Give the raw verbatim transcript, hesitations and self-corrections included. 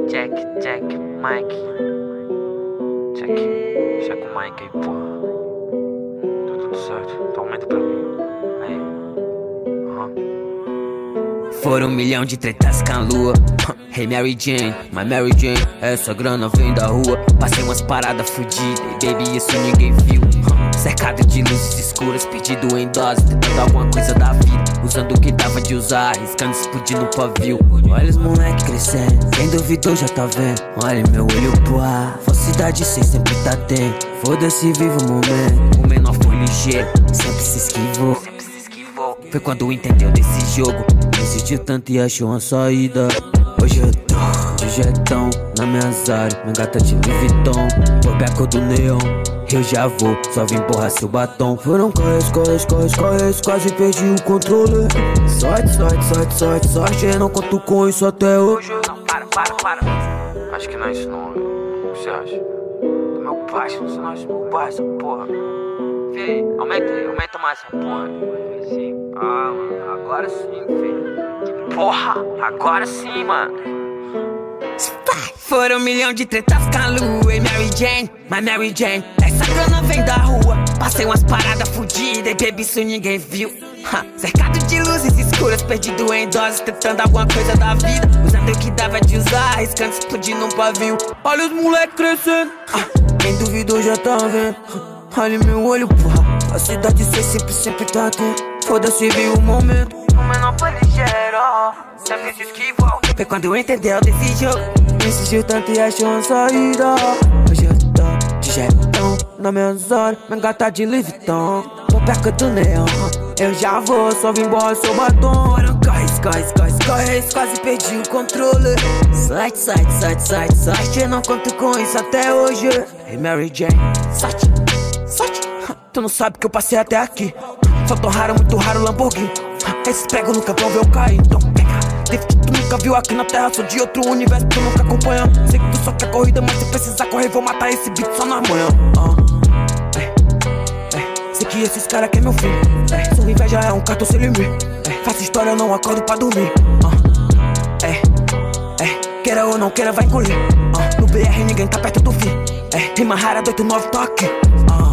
Jack, Jack, Mike. Jack, checa o Mike aí, porra. Tá tudo certo, então aumenta pra mim. Aí. Uhum. Foram um milhão de tretas com a lua. Hey Mary Jane, my Mary Jane. Essa grana vem da rua. Passei umas paradas fudidas e baby, isso ninguém viu. Cercado de luzes escuras, perdido em dose, tentando alguma coisa da vida, usando o que dava de usar, arriscando explodir no pavio. Olha os moleque crescendo, quem duvidou já tá vendo. Olha meu olho pro ar, falsidade cê sempre tá tendo. Foda-se, viva o momento. O menor foi ligeiro, sempre se esquivou. Foi quando entendeu desse jogo, insistiu tanto e achou uma saída. Hoje eu tô de jetão na minhas áreas, minha gata de Louis Vuitton, por beco do neon. Eu já vou, só vim empurrar seu batom. Foram corres, corres, corres, corres, quase perdi o controle. Sorte, sorte, sorte, sorte, sorte, eu não conto com isso até hoje. Não, para, para, para. Acho que não é isso não, velho. O que você acha? Do meu baixo, não sei se meu baixo, essa porra. Filho, aumenta aí, aumenta mais essa porra. Sim. Ah, mano, agora sim, filho. Porra, agora sim, mano. Foram um milhão de tretas com a lua. Hey Mary Jane, my Mary Jane. Essa grana vem da rua. Passei umas paradas fudidas e baby, isso ninguém viu. Ha, cercado de luzes escuras, perdido em doses, tentando alguma coisa da vida, usando o que dava de usar, arriscando explodir num pavio. Olha os moleque crescendo, ah, quem duvidou já tá vendo. Olha meu olho, porra, a cidade cê sempre, sempre tá atento. Foda-se, viu o momento. O menor foi ligeiro, sempre se esquivou. Foi quando entendeu desse jogo, insistiu tanto e achou uma saída. Hoje eu tô de jetão na minhas horas, minha gata de Louis Vuitton, por perto do neon. Eu já vou, só vim embora seu batom. Foram corres, corres, corres, corres, quase perdi o controle. Sorte, sorte, sorte, sorte, sorte, eu não conto com isso até hoje. Hey Mary Jane, sorte, sorte. Tu não sabe que eu passei até aqui. Só tô raro, muito raro Lamborghini. Esses pregos nunca vão ver eu cair, então pega. Desde que tu nunca viu aqui na terra, sou de outro universo, tu nunca acompanha. Sei que tu só quer corrida, mas se precisar correr, vou matar esse beat só na manhã. uh. é, é, Sei que esses caras querem meu fim. é, Sua inveja é um cartão sem limite. é, Faço história, eu não acordo pra dormir. uh. É, é, queira ou não queira, vai engolir. uh. No B R ninguém tá perto do fim. é, Rima rara, do oito nove, tô aqui. uh.